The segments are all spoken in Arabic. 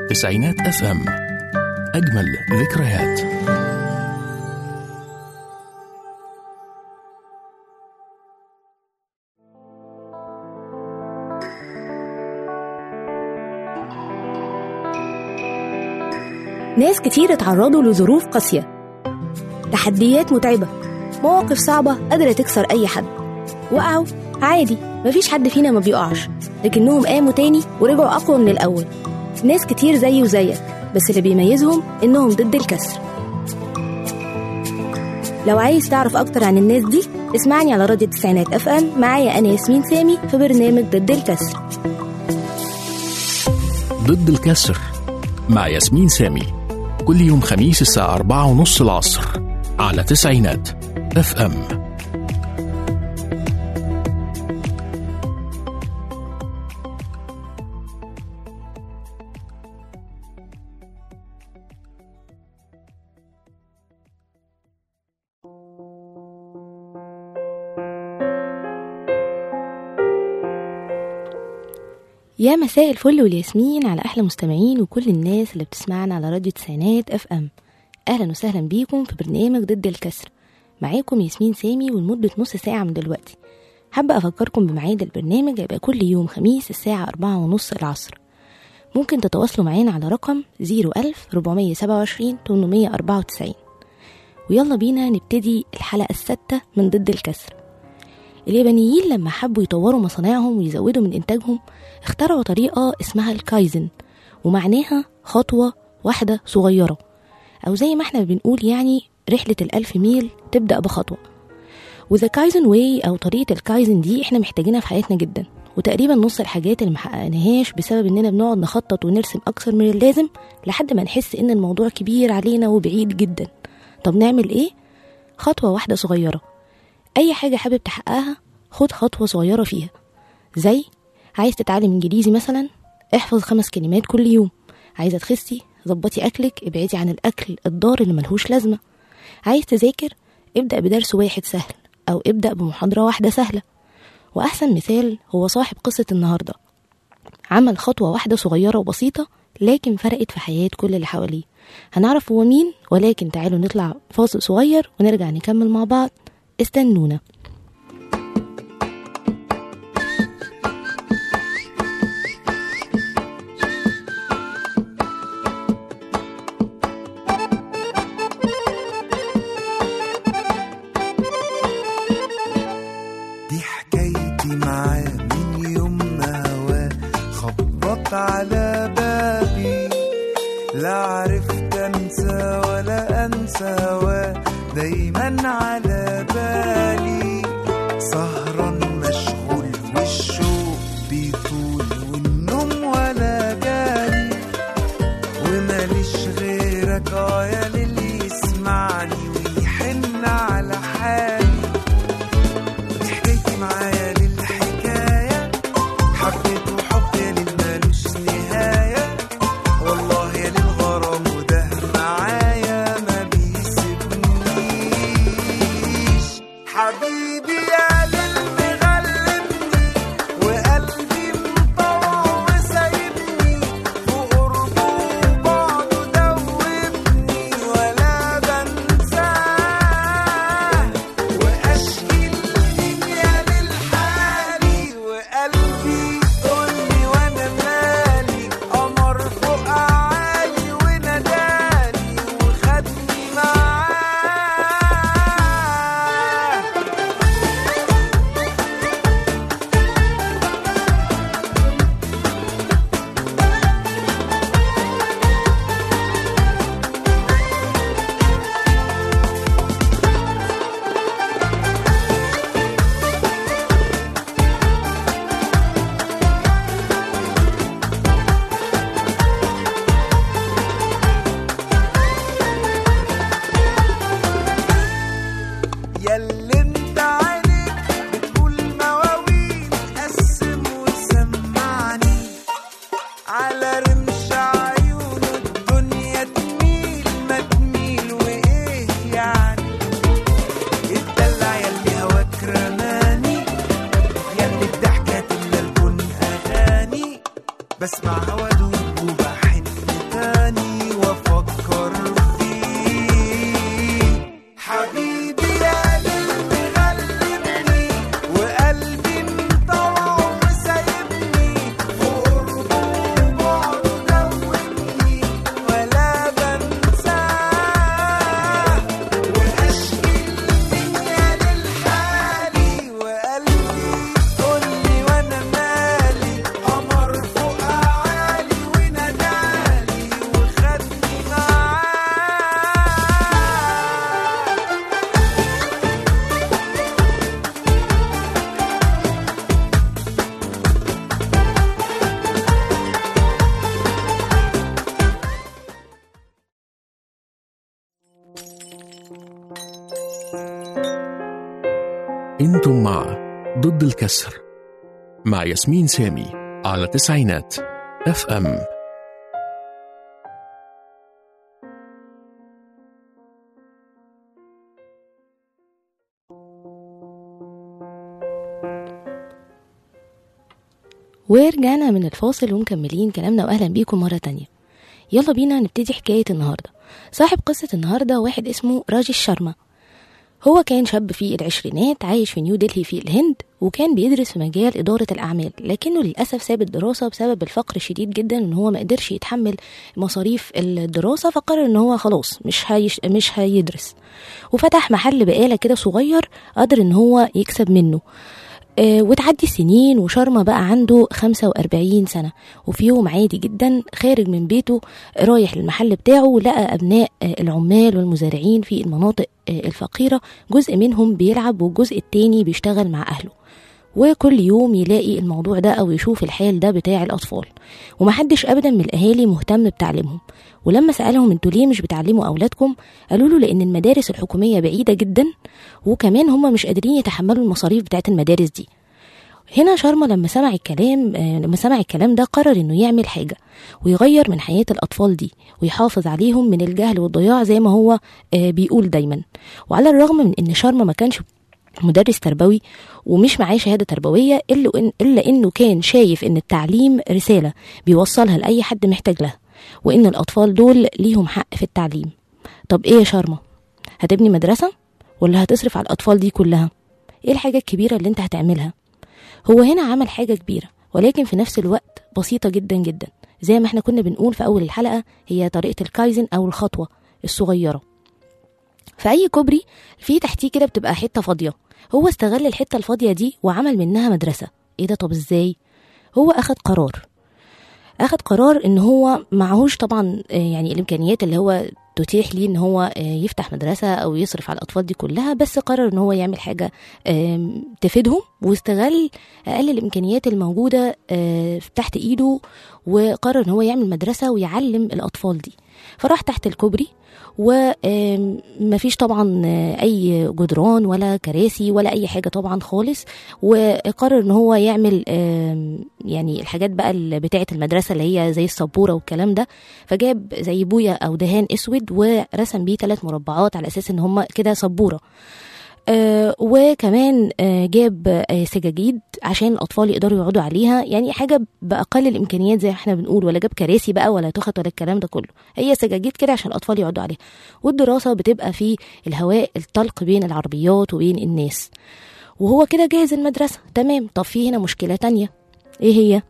تسعينات FM. أجمل ذكريات. ناس كتير اتعرضوا لظروف قاسية، تحديات متعبة، مواقف صعبة قادرة تكسر أي حد. وقعوا عادي، مفيش حد فينا ما بيقعش، لكنهم قاموا تاني ورجعوا أقوى من الأول. ناس كتير زي وزيك، بس اللي بيميزهم إنهم ضد الكسر. لو عايز تعرف أكتر عن الناس دي، اسمعني على راديو تسعينات FM. معايا أنا ياسمين سامي في برنامج ضد الكسر. ضد الكسر مع ياسمين سامي، كل يوم خميس الساعة 4:30 العصر على تسعينات FM. يا مساء الفل والياسمين على أحلى مستمعين وكل الناس اللي بتسمعنا على راديو تسعينات FM. أهلا وسهلا بيكم في برنامج ضد الكسر. معاكم ياسمين سامي ولمدة نص ساعة من دلوقتي. حابة أفكركم بميعاد البرنامج، هيبقى كل يوم خميس الساعة 4:30 العصر. ممكن تتواصلوا معانا على رقم 01427 ويلا بينا نبتدي الحلقة السادسة من ضد الكسر. اليابانيين لما حبوا يطوروا مصانعهم ويزودوا من إنتاجهم، اخترعوا طريقة اسمها الكايزن، ومعناها خطوة واحدة صغيرة، أو زي ما احنا بنقول يعني رحلة 1000 ميل تبدأ بخطوة. وذا كايزن واي أو طريقة الكايزن دي احنا محتاجينها في حياتنا جدا، وتقريبا نص الحاجات اللي محققناهاش بسبب اننا بنقعد نخطط ونرسم أكثر من اللازم لحد ما نحس ان الموضوع كبير علينا وبعيد جدا. طب نعمل ايه؟ خطوة واحدة صغيرة. أي حاجة حابب تحققها خد خطوة صغيرة فيها. زي عايز تتعلم إنجليزي مثلا، احفظ 5 كلمات كل يوم. عايزة تخسي، ظبطي أكلك، ابعدي عن الأكل الضار اللي ملهوش لازمة. عايز تذاكر، ابدأ بدرس واحد سهل، أو ابدأ بمحاضرة واحدة سهلة. وأحسن مثال هو صاحب قصة النهاردة، عمل خطوة واحدة صغيرة وبسيطة لكن فرقت في حياة كل اللي حواليه. هنعرف هو مين، ولكن تعالوا نطلع فاصل صغير ونرجع نكمل مع بعض. استنونا. دي حكايتي معاه من يوم ما هواه خبط على بابي، لا عرفت انسى ولا انسى هواه، دايما على بالي، سهران مشغول والشوق بيطول والنوم ولا جالي، وماليش غيرك يا للي يسمعني ويحن على حالي. معايا للحكاية حبيت وحب يا للمالوش نهاية، والله يا للغرام وده معايا ما بيسيبنيش، حبيبي يا للمغلبني وقلبي مطوع وسايبني، في قربه وبعده دوبني ولا بنساه، وأشكي قلبي قولي وانا مالي، قمر فوق عالي وناداني وخدني معاه. ياللي انت عليك بتقول مواويل، قسم وسمعني على رمش عيونه الدنيا تميل ما تميل، وايه يعني اتدلع ياللي هواك رماني، ياللي الضحكة تملى الكون اغاني، بسمع هوا دوب وبحن انتم مع ضد الكسر مع ياسمين سامي على تسعينات FM. ورجعنا من الفاصل ومكملين كلامنا، واهلا بيكم مرة تانية. يلا بينا نبتدي حكاية النهاردة. صاحب قصة النهاردة واحد اسمه راجيش شارما. هو كان شاب في العشرينات عايش في نيو دلهي في الهند، وكان بيدرس في مجال إدارة الأعمال، لكنه للأسف ساب الدراسة بسبب الفقر الشديد جدا، إن هو ما قدرش يتحمل مصاريف الدراسة، فقرر إن هو خلاص مش هيدرس، وفتح محل بقالة كده صغير قدر إن هو يكسب منه. وتعدي السنين وشارما بقى عنده 45 سنة، وفي يوم عادي جدا خارج من بيته رايح للمحل بتاعه، لقى أبناء العمال والمزارعين في المناطق الفقيرة، جزء منهم بيلعب والجزء التاني بيشتغل مع أهله. وكل يوم يلاقي الموضوع ده أو يشوف الحال ده بتاع الأطفال، ومحدش أبدا من الأهالي مهتم بتعليمهم. ولما سألهم انتوا ليه مش بتعلموا أولادكم، قالوا له لأن المدارس الحكومية بعيدة جدا، وكمان هم مش قادرين يتحملوا المصاريف بتاعت المدارس دي. هنا شارما لما سمع الكلام ده قرر انه يعمل حاجة ويغير من حياة الأطفال دي ويحافظ عليهم من الجهل والضياع زي ما هو بيقول دايما. وعلى الرغم من ان شارما ما كانش مدرس تربوي ومش معاه شهادة تربوية، إلا إنه كان شايف إن التعليم رسالة بيوصلها لأي حد محتاج لها، وإن الأطفال دول ليهم حق في التعليم. طب إيه يا شارما، هتبني مدرسة ولا هتصرف على الأطفال دي كلها؟ إيه الحاجة الكبيرة اللي أنت هتعملها؟ هو هنا عمل حاجة كبيرة ولكن في نفس الوقت بسيطة جدا جدا، زي ما احنا كنا بنقول في أول الحلقة، هي طريقة الكايزن أو الخطوة الصغيرة. في أي كوبري في تحتيه كده بتبقى حتة فاضية، هو استغل الحتة الفاضية دي وعمل منها مدرسة. ايه ده؟ طب ازاي؟ هو أخد قرار ان هو معهوش طبعا يعني الامكانيات اللي هو تتيح ليه ان هو يفتح مدرسة او يصرف على الاطفال دي كلها، بس قرر ان هو يعمل حاجة تفيدهم، واستغل اقل الامكانيات الموجودة تحت ايده، وقرر ان هو يعمل مدرسة ويعلم الاطفال دي. فراح تحت الكوبري ومفيش طبعا اي جدران ولا كراسي ولا اي حاجة طبعا خالص، وقرر ان هو يعمل يعني الحاجات بقى بتاعة المدرسة اللي هي زي السبورة والكلام ده. فجاب زي بويا او دهان اسود ورسم بيه 3 مربعات على اساس ان هم كده سبورة. وكمان جاب سجاجيد عشان الأطفال يقدروا يقعدوا عليها، يعني حاجة بأقل الإمكانيات زي ما احنا بنقول، ولا جاب كراسي بقى ولا تخت ولا الكلام ده كله، هي سجاجيد كده عشان الأطفال يقعدوا عليها. والدراسة بتبقى في الهواء الطلق بين العربيات وبين الناس، وهو كده جاهز المدرسة تمام. طب في هنا مشكلة تانية، ايه هي؟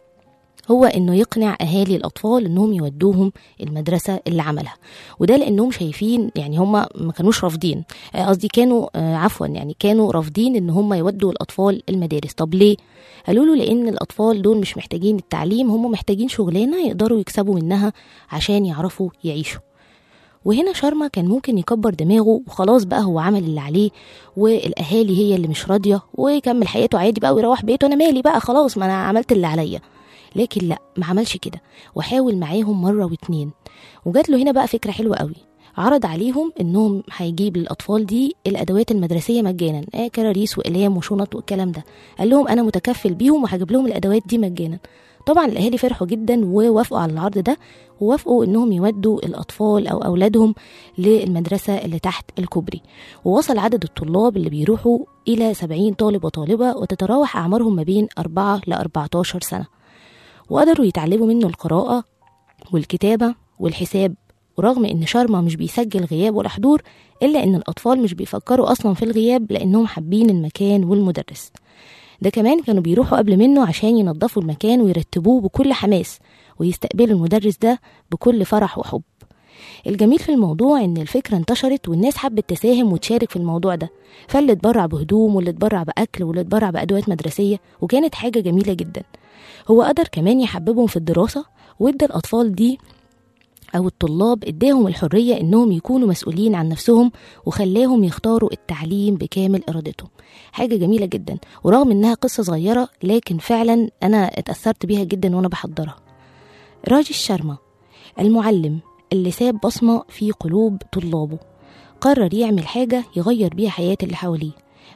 هو انه يقنع اهالي الاطفال انهم يودوهم المدرسة اللي عملها، وده لانهم شايفين يعني هم ما كانوش رافضين، قصدي كانوا يعني كانوا رافضين ان هم يودوا الاطفال المدارس. طب ليه؟ قالوا له لان الاطفال دول مش محتاجين التعليم، هم محتاجين شغلانة يقدروا يكسبوا منها عشان يعرفوا يعيشوا. وهنا شارما كان ممكن يكبر دماغه وخلاص بقى هو عمل اللي عليه، والاهالي هي اللي مش راضية، ويكمل حياته عادي بقى ويروح بيته، انا مالي بقى خلاص ما انا عملت اللي عليا. لكن لا، ما عملش كده، وحاول معاهم مرة واتنين. وجات له هنا بقى فكرة حلوة قوي، عرض عليهم انهم هيجيب للاطفال دي الادوات المدرسية مجانا، كراريس واقلام وشنط والكلام ده. قال لهم انا متكفل بيهم وهجيب لهم الادوات دي مجانا. طبعا الاهالي فرحوا جدا ووافقوا على العرض ده، ووافقوا انهم يودوا الاطفال او اولادهم للمدرسة اللي تحت الكوبري. ووصل عدد الطلاب اللي بيروحوا الى 70 طالب وطالبة، وتتراوح اعمارهم ما بين 4 ل 14 سنة، وقدروا يتعلموا منه القراءة والكتابة والحساب. ورغم ان شارما مش بيسجل غياب ولا حضور، الا ان الاطفال مش بيفكروا اصلا في الغياب لانهم حابين المكان والمدرس ده. كمان كانوا بيروحوا قبل منه عشان ينظفوا المكان ويرتبوه بكل حماس، ويستقبلوا المدرس ده بكل فرح وحب. الجميل في الموضوع ان الفكرة انتشرت والناس حبت تساهم وتشارك في الموضوع ده، فاللي اتبرع بهدوم واللي اتبرع بأكل واللي اتبرع بأدوات مدرسية، وكانت حاجة جميلة جدا. هو قدر كمان يحببهم في الدراسة، وادى الأطفال دي أو الطلاب اداهم الحرية إنهم يكونوا مسؤولين عن نفسهم، وخلاهم يختاروا التعليم بكامل إرادتهم. حاجة جميلة جدا، ورغم إنها قصة صغيرة لكن فعلا أنا اتأثرت بيها جدا وأنا بحضرها. راجيش شارما المعلم اللي ساب بصمة في قلوب طلابه، قرر يعمل حاجة يغير بيها حياة اللي حواليه.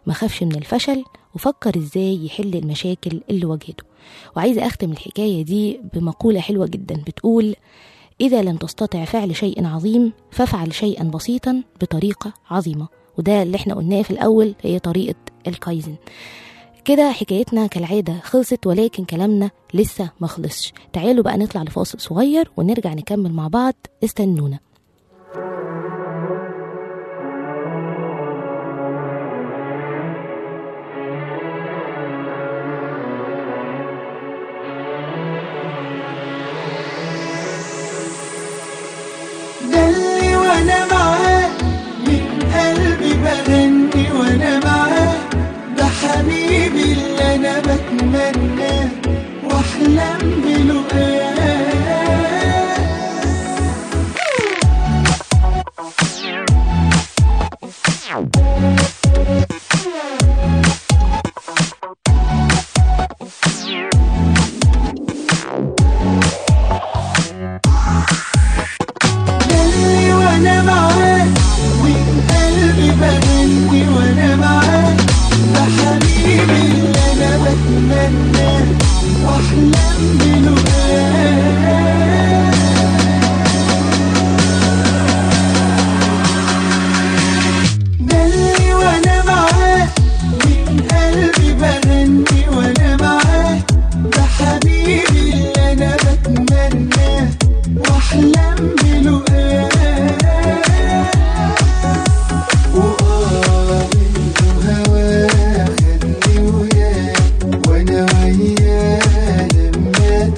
ما خافش من الفشل وفكر ازاي يحل المشاكل اللي واجهته. وعايزة أختم الحكاية دي بمقولة حلوة جدا بتقول: إذا لم تستطع فعل شيء عظيم فافعل شيئا بسيطا بطريقة عظيمة. وده اللي احنا قلناه في الأول، هي طريقة الكايزن. كده حكايتنا كالعادة خلصت، ولكن كلامنا لسه ما خلصش. تعالوا بقى نطلع لفاصل صغير ونرجع نكمل مع بعض، استنونا. دلي وانا معاه، من قلبي بغني وانا معاه، ده حبيبي اللي انا بتمناه واحلم بلقاه. دلي وانا معاه، من قلبي بغني وانا معاه، ده حبيبي اللي انا بتمناه واحلم بلقاه. دلي وانا معاه، من قلبي بغني وانا معاه، ده حبيبي اللي انا بتمناه واحلم بلقاه. وآه منه هواه خدني وياه، وانا وياه لما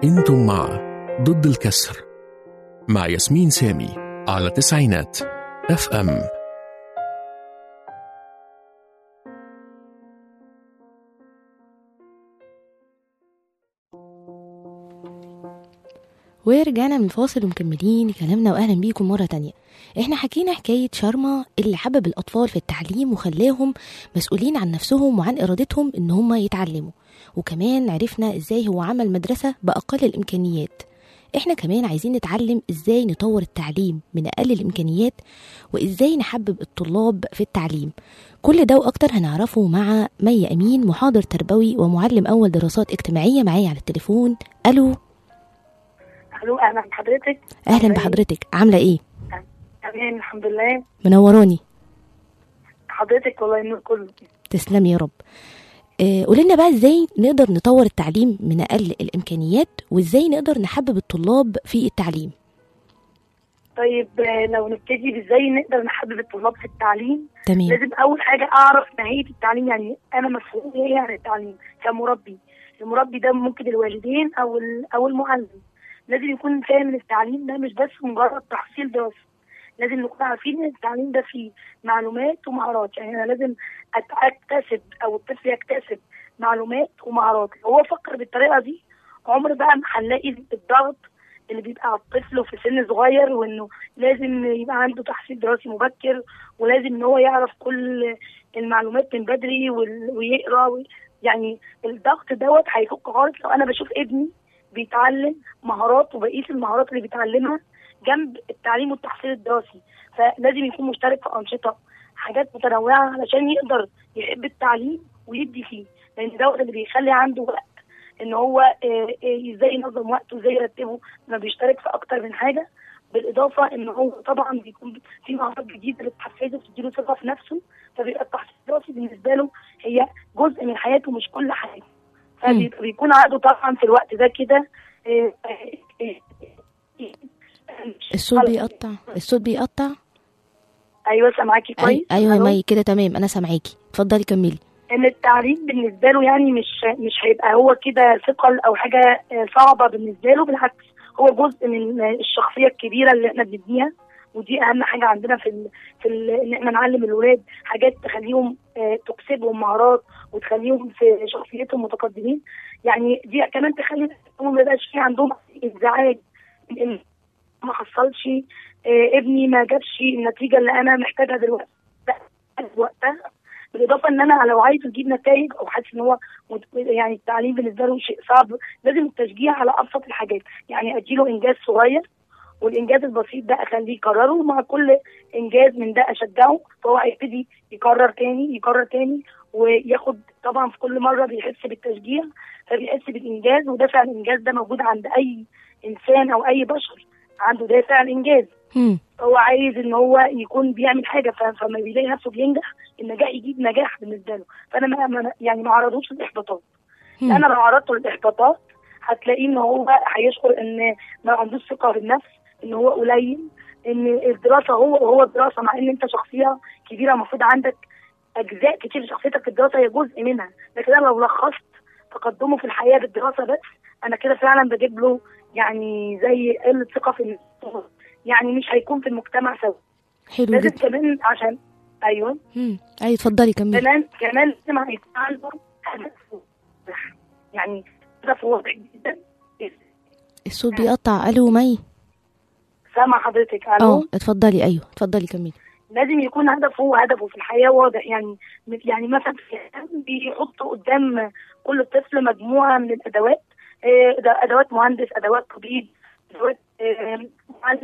انتم مع ضد الكسر مع ياسمين سامي على تسعينات اف ام. ورجعنا من الفاصل ومكملين كلامنا، واهلا بيكم مرة تانية. احنا حكينا حكاية شارما اللي حبب الاطفال في التعليم وخلاهم مسؤولين عن نفسهم وعن ارادتهم ان هم يتعلموا، وكمان عرفنا ازاي هو عمل مدرسة باقل الامكانيات. احنا كمان عايزين نتعلم ازاي نطور التعليم من اقل الامكانيات، وازاي نحبب الطلاب في التعليم. كل ده واكتر هنعرفه مع مي امين، محاضر تربوي ومعلم اول دراسات اجتماعية، معايا على التليفون. الو. الو، اهلا بحضرتك. اهلا بحضرتك، عامله ايه؟ تمام الحمد لله. منوراني حضرتك والله النور كله. تسلمي يا رب. قولي لنا بقى ازاي نقدر نطور التعليم من اقل الامكانيات، وازاي نقدر نحبب الطلاب في التعليم. طيب لو نبتدي بازاي نقدر نحبب الطلاب في التعليم. تمام. لازم اول حاجه اعرف ماهيه التعليم، يعني انا مسؤول ايه عن التعليم كمربي. المربي ده ممكن الوالدين او المعلم. لازم يكون فاهم ان التعليم ده مش بس مجرد تحصيل دراسي، لازم نكون عارفين ان التعليم ده فيه معلومات ومهارات. يعني انا لازم اكتسب او الطفل يكتسب معلومات ومهارات. لو هو فكر بالطريقه دي عمر بقى ما هنلاقي الضغط اللي بيبقى على الطفل في سن صغير، وانه لازم يبقى عنده تحصيل دراسي مبكر، ولازم ان هو يعرف كل المعلومات من بدري ويقرا. يعني الضغط دوت هيفك خالص لو انا بشوف ابني بيتعلم مهارات وبقيس المهارات اللي بيتعلمها جنب التعليم والتحصيل الدراسي. فلازم يكون مشترك في أنشطة، حاجات متنوعة علشان يقدر يحب التعليم ويدي فيه، لأن ده اللي بيخلي عنده وقت إن هو ازاي ينظم وقته وازاي يرتبه. ما بيشترك في أكتر من حاجة، بالإضافة إن هو طبعا بيكون في مهارات جديدة اللي بتحفزه وتديله ثقة في نفسه. فبيبقى التحصيل الدراسي بالنسبة له هي جزء من حياته مش كل حاجة. فبيكون عنده طبعا في الوقت ده كده الصوت بيقطع. ايوه سامعاكي كويس. ايوه يا مي كده تمام، انا سامعاكي، اتفضلي كملي. ان التعليم بالنسبه له يعني مش هيبقى هو كده ثقل او حاجه صعبه بالنسبه له، بالعكس هو جزء من الشخصيه الكبيره اللي احنا بنبنيها. ودي اهم حاجه عندنا ان احنا نعلم الولاد حاجات تخليهم تكسبهم مهارات وتخليهم في شخصيتهم متقدمين. يعني دي كمان تخلي ما يبقاش في عندهم انزعاج ان ما حصلش ابني ما جابش النتيجه اللي انا محتاجها دلوقتي وقتها. بالاضافه ان انا لو عايز اجيب نتائج او حاسس ان هو يعني التعليم بالنسبه له شيء صعب، لازم التشجيع على ابسط الحاجات. يعني اديله انجاز صغير، والانجاز البسيط ده اخليه يكرره، ومع كل انجاز من ده اشجعه، فهو هيبتدي يكرر تاني وياخد طبعا في كل مره بيحس بالتشجيع، فبيحس بالانجاز. ودافع الانجاز ده موجود عند اي انسان او اي بشر، عنده دافع الانجاز. هو عايز ان هو يكون بيعمل حاجه، فما بيلاقي نفسه بينجح النجاح يجيب نجاح بالنسبه له. فانا ما عرضوش الاحباطات. انا لو عرضته الاحباطات هتلاقيه ان هو هيشعر ان ما عندوش ثقه بالنفس، ان هو قليل، ان الدراسه هو الدراسه، مع ان انت شخصيه كبيره المفروض عندك اجزاء كتير في شخصيتك. الدراسه هي جزء منها، لكن انا لو لخصت تقدمه في الحياه بالدراسه بس، انا كده فعلا بجيب له يعني زي قله ثقه في النفس، يعني مش هيكون في المجتمع سوي. حلو لازم جدا. كمان عشان ايوه اتفضلي كملي. كمان لازم هيكون عنده هدف، يعني هدف واضح جدا. الصوت بيقطع. الو مي، سامع حضرتك؟ الو اتفضلي. ايوه اتفضلي كملي. لازم يكون هدفه في الحياه واضح. يعني مثلا بيحطوا قدام كل طفل مجموعه من الادوات، ادوات مهندس، ادوات طبيب، ادوات مهندس.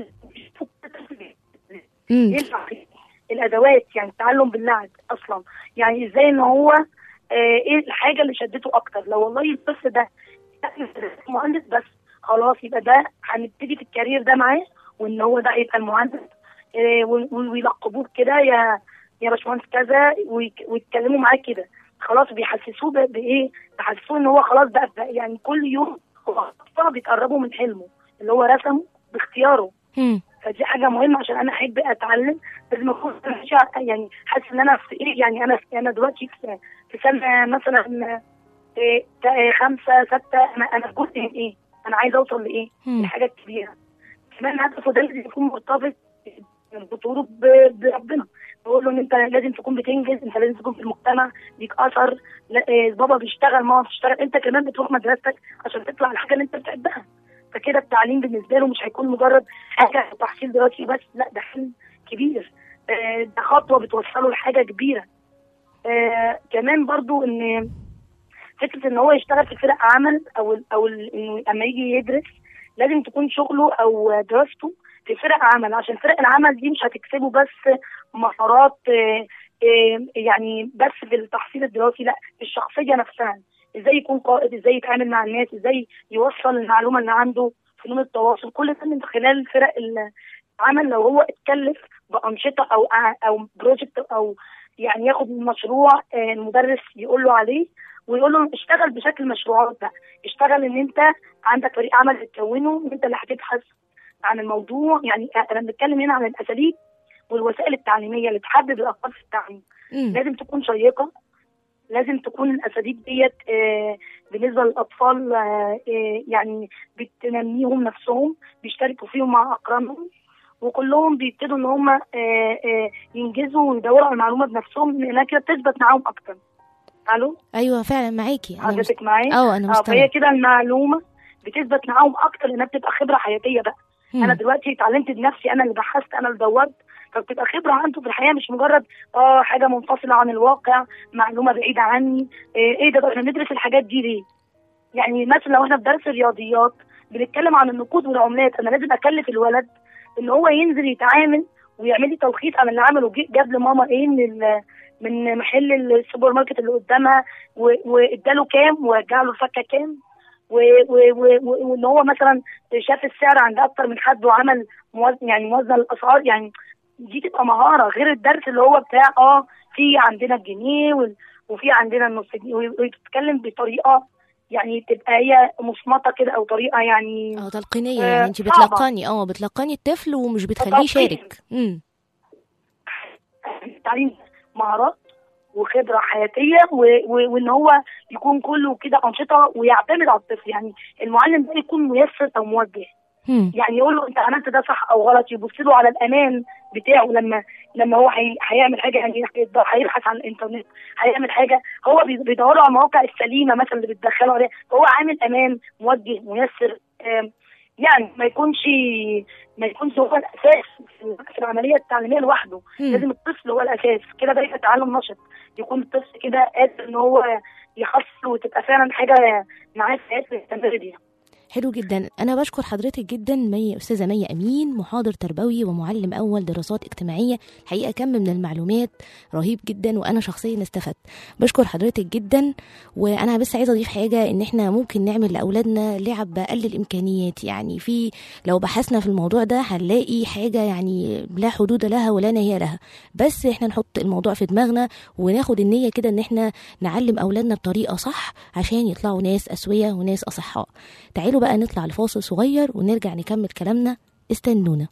الادوات يعني التعلم باللعب اصلا. يعني ازاي ان هو ايه الحاجه اللي شدته اكتر. لو والله الطفل ده مهندس بس، خلاص يبقى ده هنبتدي في الكارير ده معاه، وان هو ده يبقى المهندس. ويلقبوه كده يا باشمهندس كذا، ويتكلموا معاه كده. خلاص بيحسسوه بايه؟ بيحسسوه ان هو خلاص بقى يعني كل يوم بيتقربوا من حلمه اللي هو رسمه باختياره. فدي حاجه مهمه عشان انا احب اتعلم. لازم اكون يعني حاسس ان انا في ايه. يعني انا دلوقتي في سنه مثلا 5 6، انا في جزء من ايه؟ انا عايزه اوصل لايه، الحاجه الكبيره. كمان هدفه ده لازم يكون مرتبط بطوله بربنا، بقول له ان انت لازم تكون بتنجز، انت لازم تكون في المجتمع ليك اثر. بابا بيشتغل، ماما بتشتغل، انت كمان بتروح مدرستك عشان تطلع الحاجه اللي انت بتحبها. فكده التعليم بالنسبه له مش هيكون مجرد حاجه تحصيل دراسي بس، لا ده حلم كبير، ده خطوه بتوصله لحاجه كبيره. كمان برضو ان فكره ان هو يشتغل في فرق عمل او انه لما يجي يدرس لازم تكون شغله او دراسته في فرق عمل، عشان فرق العمل دي مش هتكسبه بس مهارات يعني بس في التحصيل الدراسي، لا الشخصيه نفسها، ازاي يكون قائد، ازاي يتعامل مع الناس، ازاي يوصل المعلومه اللي عنده، فنون التواصل، كل ده من خلال فرق العمل. لو هو اتكلف بانشطه او بروجكت او يعني ياخد مشروع المدرس يقول له عليه ويقول له اشتغل بشكل مشروعات بقى، اشتغل ان انت عندك فريق عمل تكونه، انت اللي هتبحث عن الموضوع. يعني انا بنتكلم هنا عن الاساليب والوسائل التعليميه اللي تحدد الافكار في التعليم. لازم تكون شيقه، لازم تكون الاساليب ديت بالنسبه للاطفال يعني بتنميهم نفسهم، بيشتركوا فيهم مع اقرانهم، وكلهم بيبتدوا ان هم ينجزوا ويدوروا على المعلومه بنفسهم، لانها كده بتثبت معاهم اكتر. الو، ايوه فعلا معاكي. حضرتك معايا؟ انا مستمعه. فهي كده المعلومه بتثبت معاهم اكتر، لانها بتبقى خبره حياتيه بقى. انا دلوقتي اتعلمت بنفسي، انا اللي بحثت، انا اللي دورت، فبتبقى خبره عنده في الحياه، مش مجرد حاجه منفصله عن الواقع، معلومه بعيده عني. ايه ده احنا بندرس الحاجات دي ليه؟ يعني مثلا لو احنا في درس الرياضيات بنتكلم عن النقود والعملات، انا لازم اكلف الولد ان هو ينزل يتعامل ويعمل لي تلخيص عن اللي عمله، جاب لماما ايه من محل السوبر ماركت اللي قدامها واداله كام ورجع له الفكه كام، وان هو مثلا شاف السعر عند اكتر من حد وعمل موازنه الاسعار. يعني دي تبقى مهاره غير الدرس اللي هو بتاع في عندنا الجنيه وفي عندنا النص جنيه، ويتكلم بطريقه يعني تبقى هي مصمته كده، او طريقه يعني تلقينيه. يعني انت بتلقني الطفل ومش بتخليه يشارك. التعليم مهارات وخبره حياتيه، وان هو يكون كله كده انشطه ويعتمد على الطفل. يعني المعلم ده يكون ميسر او موجه، يعني يقول له انت عملت ده صح او غلط، يبص له على الامان بتاعه لما هو هيعمل حاجه، يعني هيبحث عن الانترنت، هيعمل حاجه، هو بيدور على المواقع السليمه مثلا اللي بتدخله عليها، هو عامل امان موجه ميسر. يعني ما يكونش هو الاساس في العمليه التعليميه لوحده. لازم الطفل هو الاساس، كده ده يبقى تعلم نشط، يكون الطفل كده قادر ان هو يحصل وتبقى فعلا حاجه معاه في حياته يستمر بيها. حلو جدا. أنا بشكر حضرتك جدا أستاذة مي أمين، محاضر تربوي ومعلم أول دراسات اجتماعية. الحقيقة كم من المعلومات رهيب جدا، وأنا شخصيا استفدت. بشكر حضرتك جدا. وأنا بس عايزة أضيف حاجة، إن إحنا ممكن نعمل لأولادنا لعب بأقل الإمكانيات. يعني لو بحثنا في الموضوع ده هنلاقي حاجة يعني لا حدود لها ولا نهاية لها، بس إحنا نحط الموضوع في دماغنا وناخد النية كده إن إحنا نعلم أولادنا بطريقة صح عشان يطلعوا ناس أسوية وناس أصحاء. تعالوا بقى نطلع لفاصل صغير ونرجع نكمل كلامنا. استنونا.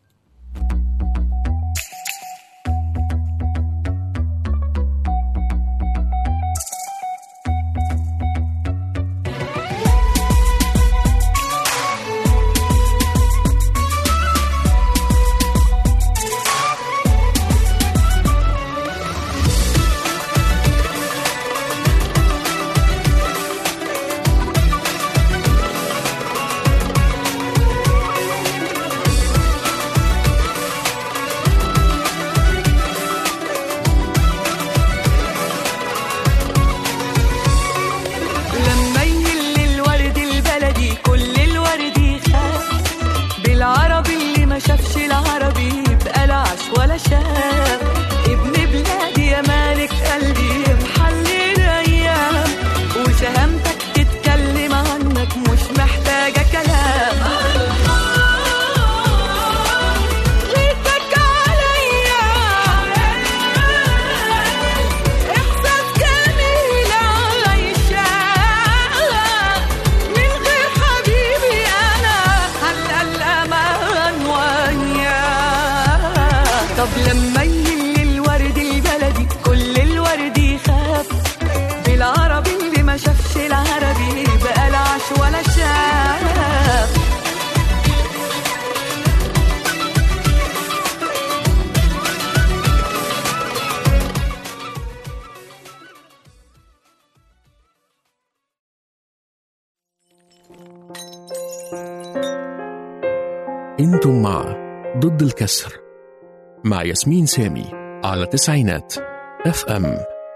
انتم مع ضد الكسر مع ياسمين سامي على تسعينات FM.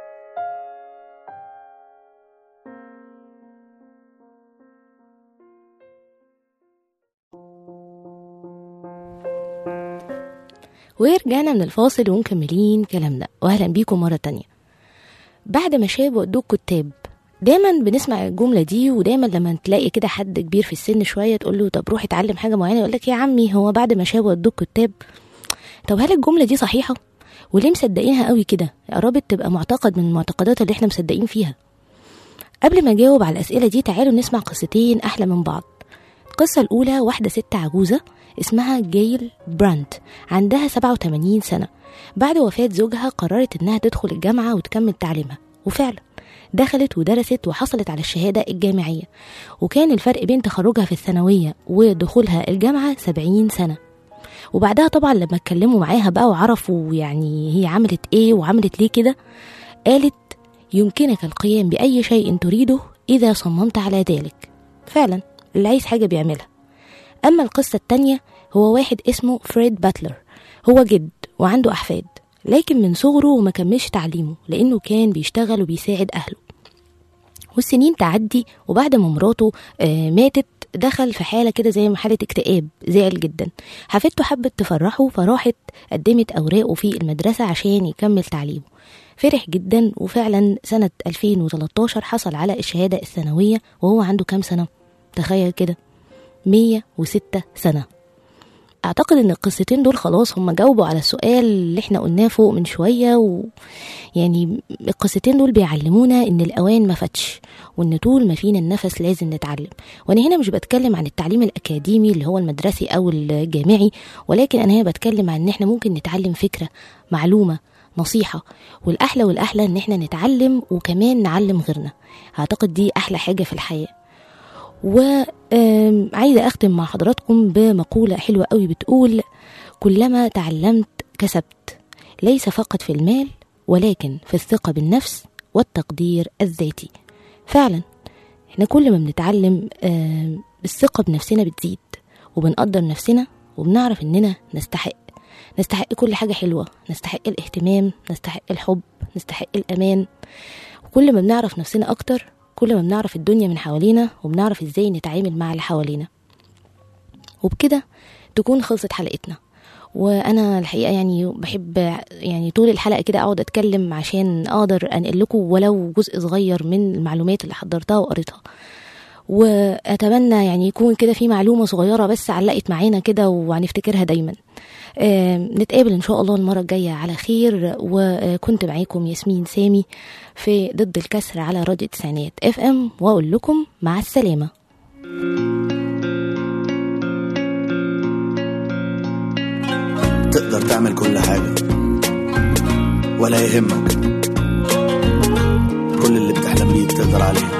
ورجعنا من الفاصل ومكملين كلامنا، واهلا بيكم مرة تانية. بعد ما شاب ودوك كتاب، دايما بنسمع الجملة دي، ودايما لما تلاقي كده حد كبير في السن شوية تقول له طب روح اتعلم حاجة معينة، يقول لك يا عمي هو بعد ما شاب ودوك كتاب. طب هل الجملة دي صحيحة؟ وليه مصدقينها قوي كده؟ قربت تبقى معتقد من المعتقدات اللي احنا مصدقين فيها. قبل ما اجاوب على الأسئلة دي تعالوا نسمع قصتين أحلى من بعض. القصة الأولى واحدة ست عجوزة اسمها جيل برانت، عندها 87 سنة. بعد وفاة زوجها قررت انها تدخل الجامعة وتكمل تعليمها، وفعلا دخلت ودرست وحصلت على الشهادة الجامعية، وكان الفرق بين تخرجها في الثانوية ودخولها الجامعة 70 سنة. وبعدها طبعا لما اتكلموا معاها بقى وعرفوا يعني هي عملت ايه وعملت ليه كده، قالت يمكنك القيام بأي شيء تريده إذا صممت على ذلك. فعلا اللي عايز حاجة بيعملها. أما القصة التانية هو واحد اسمه فريد باتلر، هو جد وعنده أحفاد، لكن من صغره ما كملش تعليمه لأنه كان بيشتغل وبيساعد أهله. والسنين تعدي، وبعد ما مراته ماتت دخل في حالة كده زي حالة اكتئاب، زعل جدا. حفيدته حبت تفرحه فراحت قدمت أوراقه في المدرسة عشان يكمل تعليمه. فرح جدا، وفعلا سنة 2013 حصل على الشهادة الثانوية وهو عنده كام سنة؟ تخيل كده 106 سنة. اعتقد ان القصتين دول خلاص هم جاوبوا على السؤال اللي احنا قلناه فوق من شوية، يعني القصتين دول بيعلمونا ان الاوان ما فاتش، وان طول ما فينا النفس لازم نتعلم. وانا هنا مش بتكلم عن التعليم الاكاديمي اللي هو المدرسي او الجامعي، ولكن انا هنا بتكلم عن ان احنا ممكن نتعلم فكرة، معلومة، نصيحة، والاحلى ان احنا نتعلم وكمان نعلم غيرنا. اعتقد دي احلى حاجة في الحياة. وعايزة أختم مع حضراتكم بمقولة حلوة قوي بتقول كلما تعلمت كسبت، ليس فقط في المال ولكن في الثقة بالنفس والتقدير الذاتي. فعلا احنا كل ما بنتعلم الثقة بنفسنا بتزيد، وبنقدر نفسنا، وبنعرف اننا نستحق كل حاجة حلوة، نستحق الاهتمام، نستحق الحب، نستحق الأمان. وكل ما بنعرف نفسنا أكتر كل ما بنعرف الدنيا من حوالينا، وبنعرف ازاي نتعامل مع اللي حوالينا. وبكده تكون خلصت حلقتنا. وانا الحقيقة يعني بحب يعني طول الحلقة كده اقعد اتكلم عشان اقدر انقل لكم ولو جزء صغير من المعلومات اللي حضرتها وقريتها. واتمنى يعني يكون كده في معلومة صغيرة بس علقت معانا كده وهنفتكرها دايما. نتقابل ان شاء الله المرة الجاية على خير. وكنت معاكم ياسمين سامي في ضد الكسر على راديو تسعينات FM، واقول لكم مع السلامة. تقدر تعمل كل حاجة ولا يهمك، كل اللي بتحلم بيه تقدر عليه.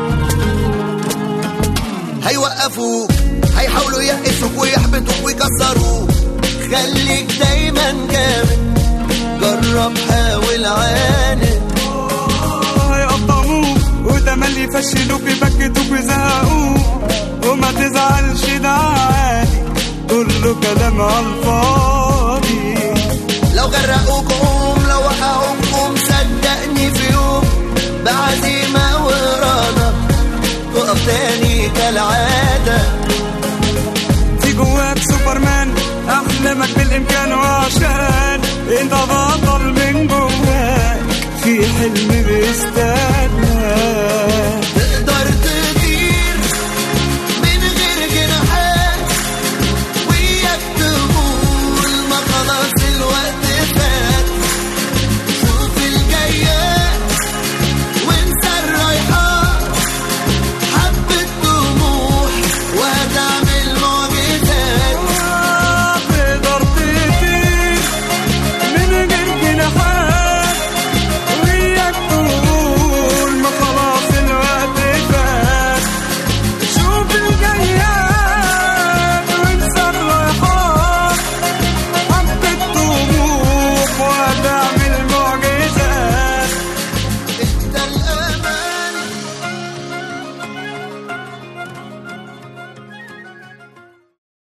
هيوقفوك، هيحاولوا يقفوك ويحبطوك ويكسروك، خليك دايما جامد، جرب حاول عاند. هيقطعوك وتملي يفشلوك يبكتوك ويزهقوك، وما تزعلش ده عادي، كله كلام على الفاضي. لو غرقوك قوم، لو وقعوك قوم، صدقني في يوم بعزيمة وإرادة تقف تاني كالعادة. في جواك سوبرمان، أحلامك بالإمكان، وعشان انت بطل من جواك في حلم بيستاهل.